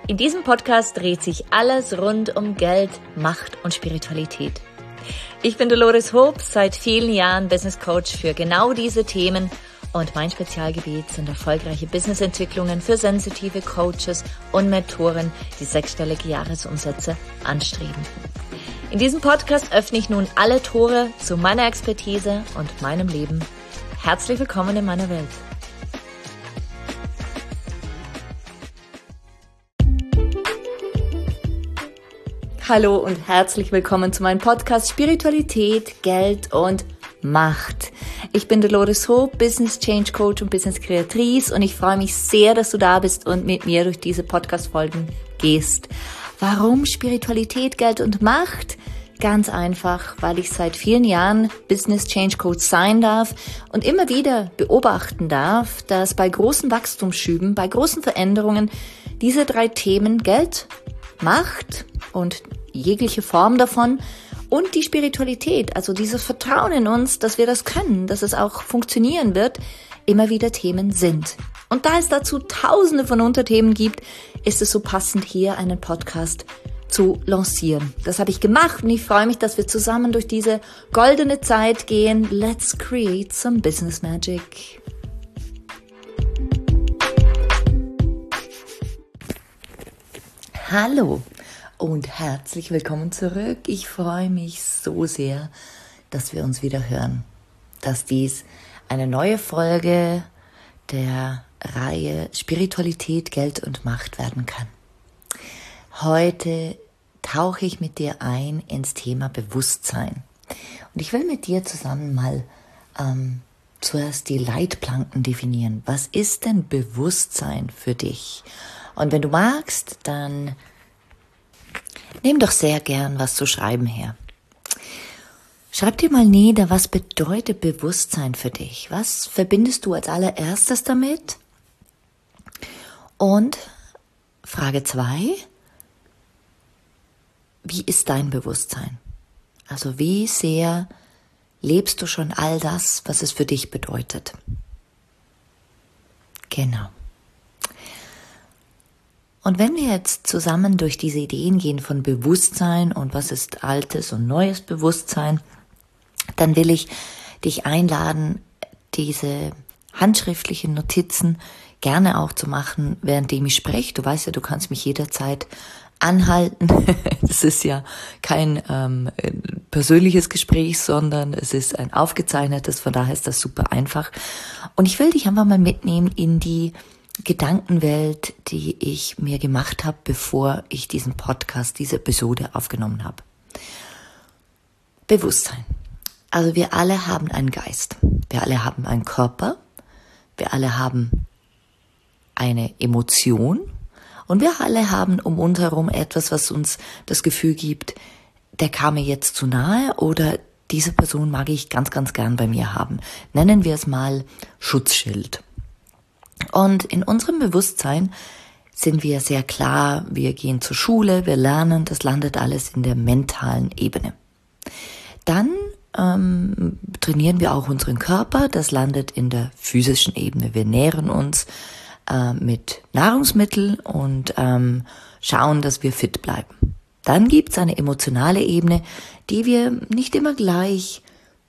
In diesem Podcast dreht sich alles rund um Geld, Macht und Spiritualität. Ich bin Dolores Hoop, seit vielen Jahren Business Coach für genau diese Themen und mein Spezialgebiet sind erfolgreiche Businessentwicklungen für sensitive Coaches und Mentoren, die sechsstellige Jahresumsätze anstreben. In diesem Podcast öffne ich nun alle Tore zu meiner Expertise und meinem Leben. Herzlich willkommen in meiner Welt. Hallo und herzlich willkommen zu meinem Podcast Spiritualität, Geld und Macht. Ich bin Dolores Hoop, Business Change Coach und Business Kreatrice und ich freue mich sehr, dass du da bist und mit mir durch diese Podcast-Folgen gehst. Warum Spiritualität, Geld und Macht? Ganz einfach, weil ich seit vielen Jahren Business Change Coach sein darf und immer wieder beobachten darf, dass bei großen Wachstumsschüben, bei großen Veränderungen diese drei Themen Geld, Macht und jegliche Form davon und die Spiritualität, also dieses Vertrauen in uns, dass wir das können, dass es auch funktionieren wird, immer wieder Themen sind. Und da es dazu tausende von Unterthemen gibt, ist es so passend, hier einen Podcast zu lancieren. Das habe ich gemacht und ich freue mich, dass wir zusammen durch diese goldene Zeit gehen. Let's create some business magic. Hallo und herzlich willkommen zurück. Ich freue mich so sehr, dass wir uns wieder hören, dass dies eine neue Folge der Reihe Spiritualität, Geld und Macht werden kann. Heute tauche ich mit dir ein ins Thema Bewusstsein. Und ich will mit dir zusammen mal zuerst die Leitplanken definieren. Was ist denn Bewusstsein für dich? Und wenn du magst, dann nimm doch sehr gern was zu schreiben her. Schreib dir mal nieder, was bedeutet Bewusstsein für dich? Was verbindest du als allererstes damit? Und Frage 2, wie ist dein Bewusstsein? Also wie sehr lebst du schon all das, was es für dich bedeutet? Genau. Und wenn wir jetzt zusammen durch diese Ideen gehen von Bewusstsein und was ist altes und neues Bewusstsein, dann will ich dich einladen, diese handschriftlichen Notizen gerne auch zu machen, währenddem ich spreche. Du weißt ja, du kannst mich jederzeit anhalten. Das ist ja kein persönliches Gespräch, sondern es ist ein aufgezeichnetes, von daher ist das super einfach. Und ich will dich einfach mal mitnehmen in die Gedankenwelt, die ich mir gemacht habe, bevor ich diesen Podcast, diese Episode aufgenommen habe. Bewusstsein. Also wir alle haben einen Geist. Wir alle haben einen Körper. Wir alle haben eine Emotion. Und wir alle haben um uns herum etwas, was uns das Gefühl gibt, der kam mir jetzt zu nahe oder diese Person mag ich ganz, ganz gern bei mir haben. Nennen wir es mal Schutzschild. Und in unserem Bewusstsein sind wir sehr klar, wir gehen zur Schule, wir lernen, das landet alles in der mentalen Ebene. Dann trainieren wir auch unseren Körper, das landet in der physischen Ebene. Wir nähren uns mit Nahrungsmitteln und schauen, dass wir fit bleiben. Dann gibt's eine emotionale Ebene, der wir nicht immer gleich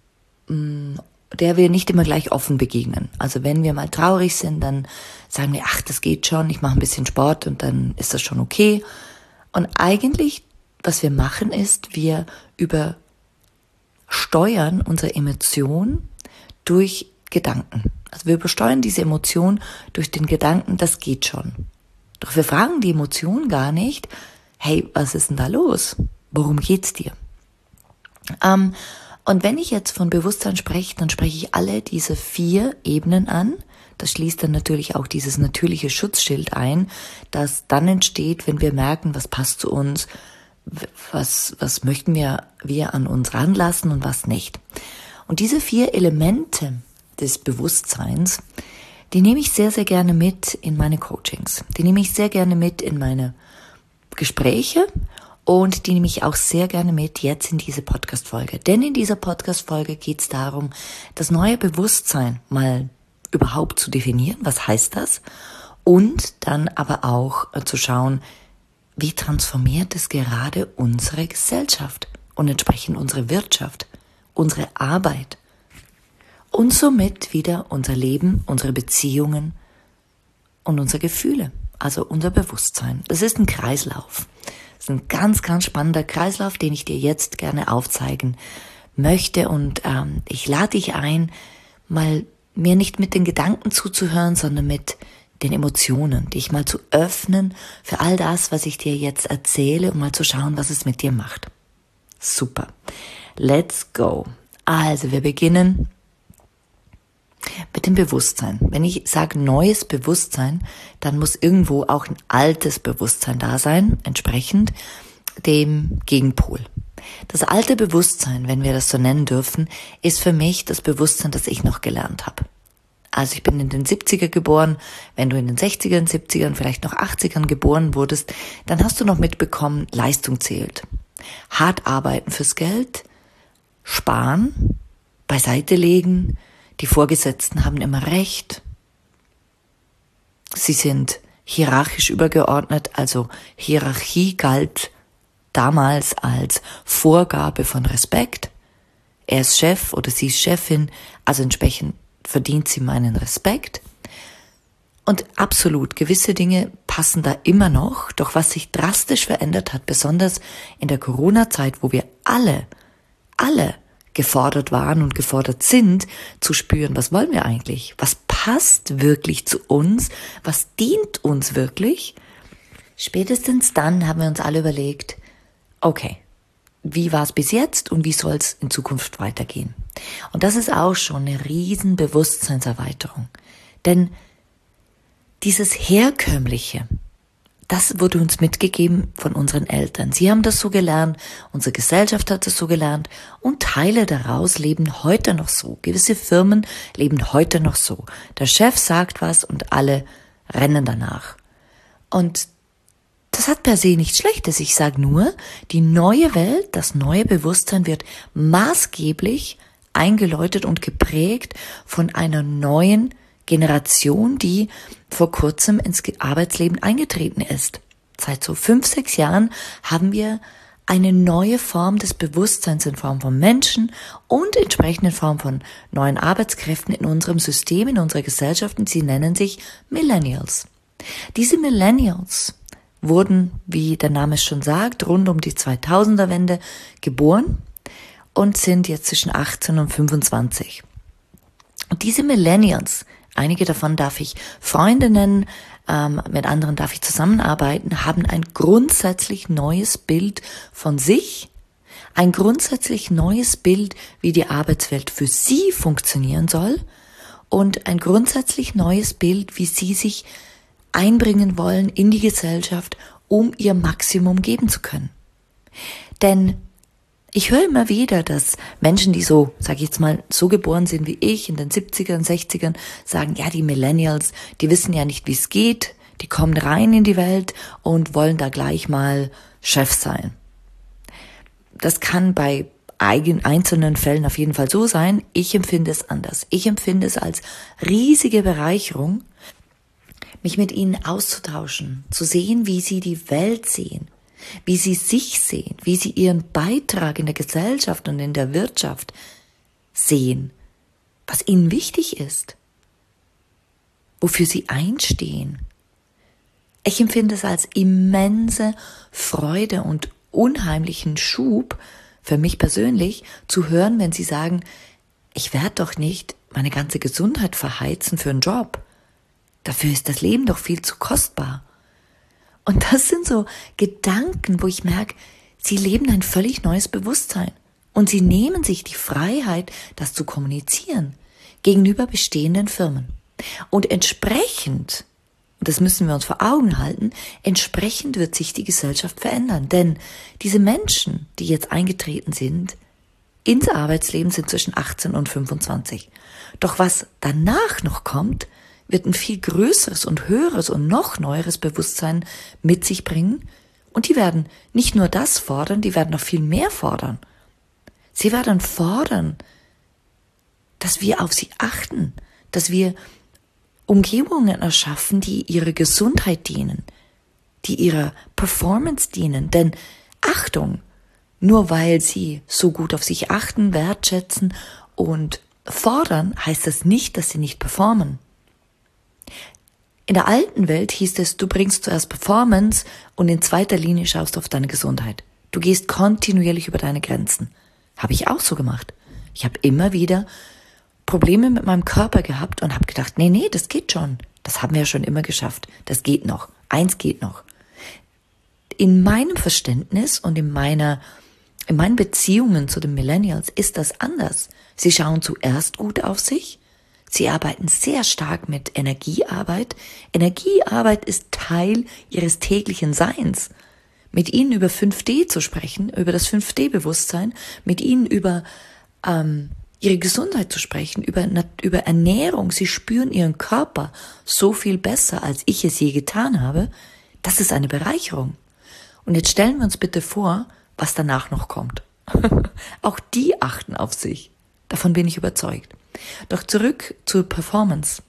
offen begegnen. Also wenn wir mal traurig sind, dann sagen wir, ach, das geht schon, ich mache ein bisschen Sport und dann ist das schon okay. Und eigentlich, was wir machen, ist, wir übersteuern unsere Emotion durch Gedanken. Also wir übersteuern diese Emotion durch den Gedanken, das geht schon. Doch wir fragen die Emotion gar nicht, hey, was ist denn da los? Worum geht's dir? Und wenn ich jetzt von Bewusstsein spreche, dann spreche ich alle diese 4 Ebenen an. Das schließt dann natürlich auch dieses natürliche Schutzschild ein, das dann entsteht, wenn wir merken, was passt zu uns, was möchten wir an uns ranlassen und was nicht. Und diese 4 Elemente des Bewusstseins, die nehme ich sehr, sehr gerne mit in meine Coachings. Die nehme ich sehr gerne mit in meine Gespräche und die nehme ich auch sehr gerne mit jetzt in diese Podcast-Folge. Denn in dieser Podcast-Folge geht es darum, das neue Bewusstsein mal überhaupt zu definieren. Was heißt das? Und dann aber auch zu schauen, wie transformiert es gerade unsere Gesellschaft und entsprechend unsere Wirtschaft, unsere Arbeit und somit wieder unser Leben, unsere Beziehungen und unsere Gefühle, also unser Bewusstsein. Es ist ein Kreislauf. Es ist ein ganz, ganz spannender Kreislauf, den ich dir jetzt gerne aufzeigen möchte. Und ich lade dich ein, mal mir nicht mit den Gedanken zuzuhören, sondern mit den Emotionen, dich mal zu öffnen für all das, was ich dir jetzt erzähle und mal zu schauen, was es mit dir macht. Super. Let's go. Also wir beginnen mit dem Bewusstsein. Wenn ich sage neues Bewusstsein, dann muss irgendwo auch ein altes Bewusstsein da sein, entsprechend dem Gegenpol. Das alte Bewusstsein, wenn wir das so nennen dürfen, ist für mich das Bewusstsein, das ich noch gelernt habe. Also ich bin in den 70er geboren. Wenn du in den 60ern, 70ern, vielleicht noch 80ern geboren wurdest, dann hast du noch mitbekommen, Leistung zählt. Hart arbeiten fürs Geld, sparen, beiseite legen, die Vorgesetzten haben immer recht. Sie sind hierarchisch übergeordnet, also Hierarchie galt damals als Vorgabe von Respekt. Er ist Chef oder sie ist Chefin, also entsprechend verdient sie meinen Respekt. Und absolut, gewisse Dinge passen da immer noch. Doch was sich drastisch verändert hat, besonders in der Corona-Zeit, wo wir alle gefordert waren und gefordert sind, zu spüren, was wollen wir eigentlich? Was passt wirklich zu uns? Was dient uns wirklich? Spätestens dann haben wir uns alle überlegt, okay, wie war es bis jetzt und wie soll es in Zukunft weitergehen? Und das ist auch schon eine riesen Bewusstseinserweiterung. Denn dieses Herkömmliche, das wurde uns mitgegeben von unseren Eltern. Sie haben das so gelernt, unsere Gesellschaft hat das so gelernt und Teile daraus leben heute noch so. Gewisse Firmen leben heute noch so. Der Chef sagt was und alle rennen danach. Und das hat per se nichts Schlechtes. Ich sage nur, die neue Welt, das neue Bewusstsein wird maßgeblich eingeläutet und geprägt von einer neuen Generation, die vor kurzem ins Arbeitsleben eingetreten ist. Seit so 5, 6 Jahren haben wir eine neue Form des Bewusstseins in Form von Menschen und entsprechend in Form von neuen Arbeitskräften in unserem System, in unserer Gesellschaft, und sie nennen sich Millennials. Diese Millennials wurden, wie der Name es schon sagt, rund um die 2000er-Wende geboren und sind jetzt zwischen 18 und 25. Und diese Millennials, einige davon darf ich Freunde nennen, mit anderen darf ich zusammenarbeiten, haben ein grundsätzlich neues Bild von sich, ein grundsätzlich neues Bild, wie die Arbeitswelt für sie funktionieren soll und ein grundsätzlich neues Bild, wie sie sich einbringen wollen in die Gesellschaft, um ihr Maximum geben zu können. Denn ich höre immer wieder, dass Menschen, die so, sage ich jetzt mal, so geboren sind wie ich, in den 70ern, 60ern, sagen, ja, die Millennials, die wissen ja nicht, wie es geht, die kommen rein in die Welt und wollen da gleich mal Chef sein. Das kann bei einzelnen Fällen auf jeden Fall so sein. Ich empfinde es anders. Ich empfinde es als riesige Bereicherung, mich mit ihnen auszutauschen, zu sehen, wie sie die Welt sehen, wie sie sich sehen, wie sie ihren Beitrag in der Gesellschaft und in der Wirtschaft sehen, was ihnen wichtig ist, wofür sie einstehen. Ich empfinde es als immense Freude und unheimlichen Schub für mich persönlich zu hören, wenn sie sagen, ich werde doch nicht meine ganze Gesundheit verheizen für einen Job. Dafür ist das Leben doch viel zu kostbar. Und das sind so Gedanken, wo ich merke, sie leben ein völlig neues Bewusstsein. Und sie nehmen sich die Freiheit, das zu kommunizieren gegenüber bestehenden Firmen. Und entsprechend, das müssen wir uns vor Augen halten, entsprechend wird sich die Gesellschaft verändern. Denn diese Menschen, die jetzt eingetreten sind, ins Arbeitsleben sind zwischen 18 und 25. Doch was danach noch kommt, wird ein viel größeres und höheres und noch neueres Bewusstsein mit sich bringen. Und die werden nicht nur das fordern, die werden noch viel mehr fordern. Sie werden fordern, dass wir auf sie achten, dass wir Umgebungen erschaffen, die ihrer Gesundheit dienen, die ihrer Performance dienen. Denn Achtung, nur weil sie so gut auf sich achten, wertschätzen und fordern, heißt das nicht, dass sie nicht performen. In der alten Welt hieß es, du bringst zuerst Performance und in zweiter Linie schaust du auf deine Gesundheit. Du gehst kontinuierlich über deine Grenzen. Habe ich auch so gemacht. Ich habe immer wieder Probleme mit meinem Körper gehabt und habe gedacht, nee, das geht schon. Das haben wir ja schon immer geschafft. Das geht noch. Eins geht noch. In meinem Verständnis und in meinen Beziehungen zu den Millennials ist das anders. Sie schauen zuerst gut auf sich. Sie arbeiten sehr stark mit Energiearbeit. Energiearbeit ist Teil ihres täglichen Seins. Mit ihnen über 5D zu sprechen, über das 5D-Bewusstsein, mit ihnen über ihre Gesundheit zu sprechen, über Ernährung. Sie spüren ihren Körper so viel besser, als ich es je getan habe. Das ist eine Bereicherung. Und jetzt stellen wir uns bitte vor, was danach noch kommt. Auch die achten auf sich. Davon bin ich überzeugt. Doch zurück zur Performance.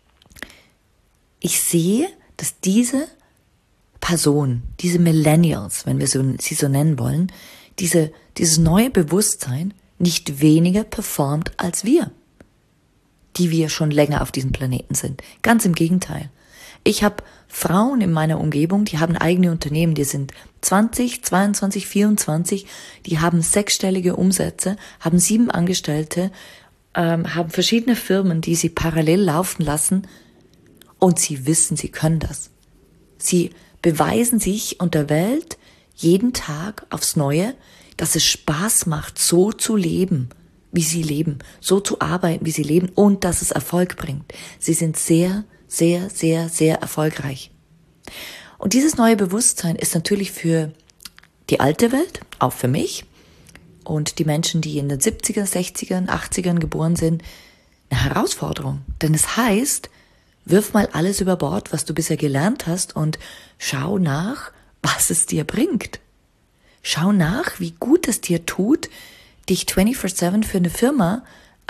Ich sehe, dass diese Person, diese Millennials, wenn wir sie so nennen wollen, dieses neue Bewusstsein nicht weniger performt als wir, die wir schon länger auf diesem Planeten sind. Ganz im Gegenteil. Ich habe Frauen in meiner Umgebung, die haben eigene Unternehmen, die sind 20, 22, 24, die haben 6-stellige Umsätze, haben 7 Angestellte, haben verschiedene Firmen, die sie parallel laufen lassen und sie wissen, sie können das. Sie beweisen sich und der Welt jeden Tag aufs Neue, dass es Spaß macht, so zu leben, wie sie leben, so zu arbeiten, wie sie leben und dass es Erfolg bringt. Sie sind sehr, sehr, sehr, sehr erfolgreich. Und dieses neue Bewusstsein ist natürlich für die alte Welt, auch für mich und die Menschen, die in den 70ern, 60ern, 80ern geboren sind, eine Herausforderung. Denn es heißt, wirf mal alles über Bord, was du bisher gelernt hast und schau nach, was es dir bringt. Schau nach, wie gut es dir tut, dich 24/7 für eine Firma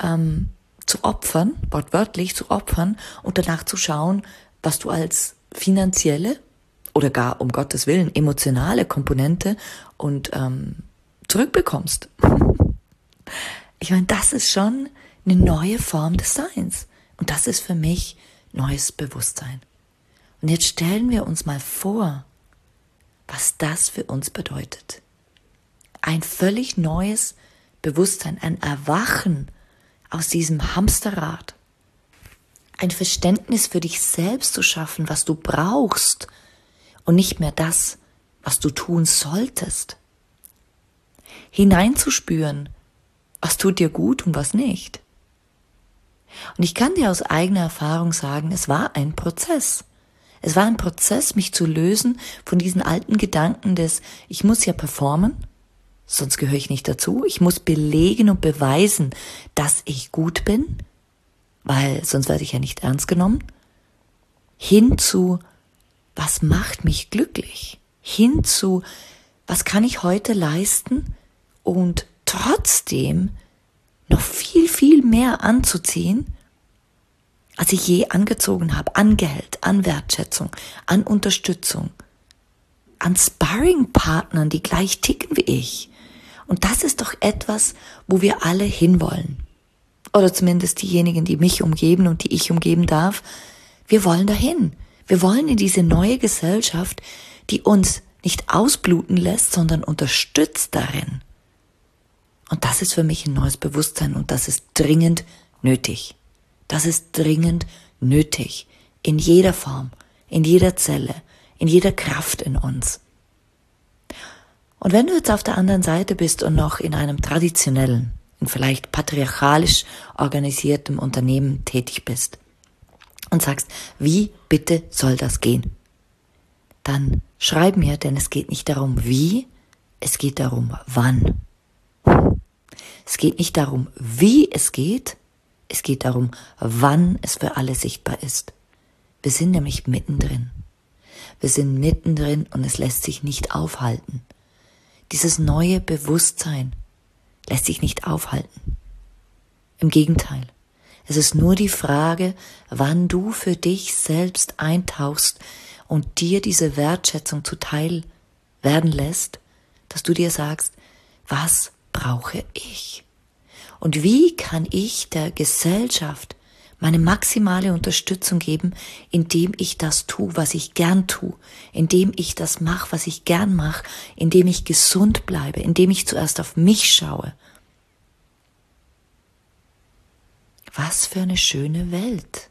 zu opfern, wortwörtlich zu opfern und danach zu schauen, was du als finanzielle oder gar, um Gottes Willen, emotionale Komponente und zurückbekommst. Ich meine, das ist schon eine neue Form des Seins. Und das ist für mich neues Bewusstsein. Und jetzt stellen wir uns mal vor, was das für uns bedeutet. Ein völlig neues Bewusstsein, ein Erwachen aus diesem Hamsterrad. Ein Verständnis für dich selbst zu schaffen, was du brauchst und nicht mehr das, was du tun solltest. Hineinzuspüren, was tut dir gut und was nicht. Und ich kann dir aus eigener Erfahrung sagen, es war ein Prozess. Es war ein Prozess, mich zu lösen von diesen alten Gedanken des, ich muss ja performen, sonst gehöre ich nicht dazu. Ich muss belegen und beweisen, dass ich gut bin, weil sonst werde ich ja nicht ernst genommen. Hin zu, was macht mich glücklich? Hin zu, was kann ich heute leisten und trotzdem noch viel, viel mehr anzuziehen, als ich je angezogen habe, an Geld, an Wertschätzung, an Unterstützung, an Sparringpartnern, die gleich ticken wie ich. Und das ist doch etwas, wo wir alle hinwollen. Oder zumindest diejenigen, die mich umgeben und die ich umgeben darf. Wir wollen dahin. Wir wollen in diese neue Gesellschaft, die uns nicht ausbluten lässt, sondern unterstützt darin. Und das ist für mich ein neues Bewusstsein und das ist dringend nötig. Das ist dringend nötig. In jeder Form, in jeder Zelle, in jeder Kraft in uns. Und wenn du jetzt auf der anderen Seite bist und noch in einem traditionellen, in vielleicht patriarchalisch organisiertem Unternehmen tätig bist und sagst, wie bitte soll das gehen? Dann schreib mir, denn es geht nicht darum, wie, es geht darum, wann. Es geht nicht darum, wie es geht darum, wann es für alle sichtbar ist. Wir sind nämlich mittendrin. Wir sind mittendrin und es lässt sich nicht aufhalten. Dieses neue Bewusstsein lässt sich nicht aufhalten. Im Gegenteil, es ist nur die Frage, wann du für dich selbst eintauchst und dir diese Wertschätzung zuteil werden lässt, dass du dir sagst, was brauche ich? Und wie kann ich der Gesellschaft meine maximale Unterstützung geben, indem ich das tue, was ich gern tue, indem ich das mache, was ich gern mache, indem ich gesund bleibe, indem ich zuerst auf mich schaue. Was für eine schöne Welt.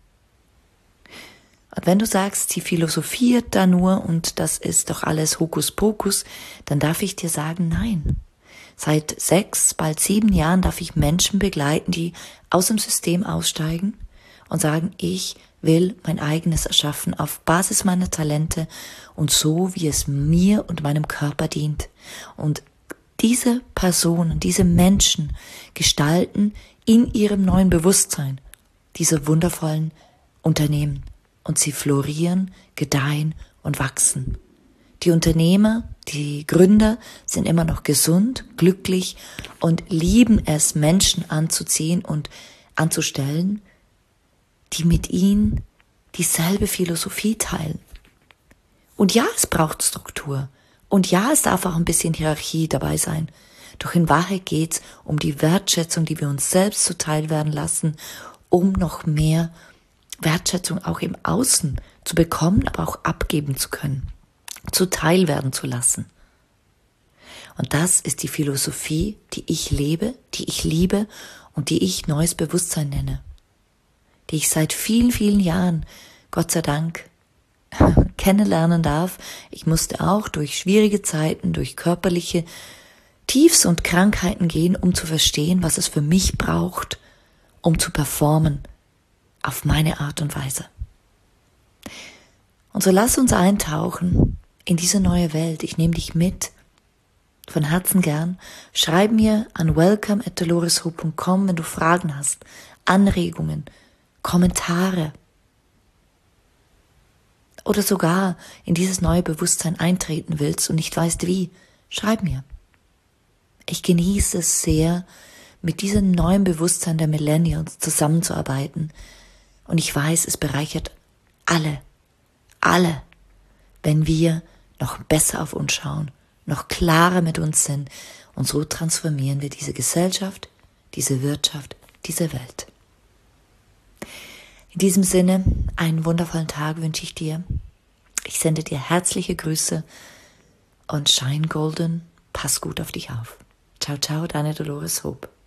Und wenn du sagst, sie philosophiert da nur und das ist doch alles Hokuspokus, dann darf ich dir sagen, nein. Seit 6, bald 7 Jahren darf ich Menschen begleiten, die aus dem System aussteigen und sagen, ich will mein eigenes erschaffen auf Basis meiner Talente und so, wie es mir und meinem Körper dient. Und diese Personen, diese Menschen gestalten in ihrem neuen Bewusstsein diese wundervollen Unternehmen und sie florieren, gedeihen und wachsen. Die Unternehmer, die Gründer sind immer noch gesund, glücklich und lieben es, Menschen anzuziehen und anzustellen, die mit ihnen dieselbe Philosophie teilen. Und ja, es braucht Struktur. Und ja, es darf auch ein bisschen Hierarchie dabei sein. Doch in Wahrheit geht's um die Wertschätzung, die wir uns selbst zuteil werden lassen, um noch mehr Wertschätzung auch im Außen zu bekommen, aber auch abgeben zu können, zuteil werden zu lassen. Und das ist die Philosophie, die ich lebe, die ich liebe und die ich neues Bewusstsein nenne, die ich seit vielen, vielen Jahren, Gott sei Dank, kennenlernen darf. Ich musste auch durch schwierige Zeiten, durch körperliche Tiefs und Krankheiten gehen, um zu verstehen, was es für mich braucht, um zu performen, auf meine Art und Weise. Und so lass uns eintauchen in diese neue Welt. Ich nehme dich mit, von Herzen gern. Schreib mir an welcome@doloreshope.com, wenn du Fragen hast, Anregungen, Kommentare oder sogar in dieses neue Bewusstsein eintreten willst und nicht weißt wie. Schreib mir. Ich genieße es sehr, mit diesem neuen Bewusstsein der Millennials zusammenzuarbeiten. Und ich weiß, es bereichert alle, wenn wir noch besser auf uns schauen, noch klarer mit uns sind. Und so transformieren wir diese Gesellschaft, diese Wirtschaft, diese Welt. In diesem Sinne, einen wundervollen Tag wünsche ich dir. Ich sende dir herzliche Grüße und shine golden. Pass gut auf dich auf. Ciao, ciao, deine Dolores Hope.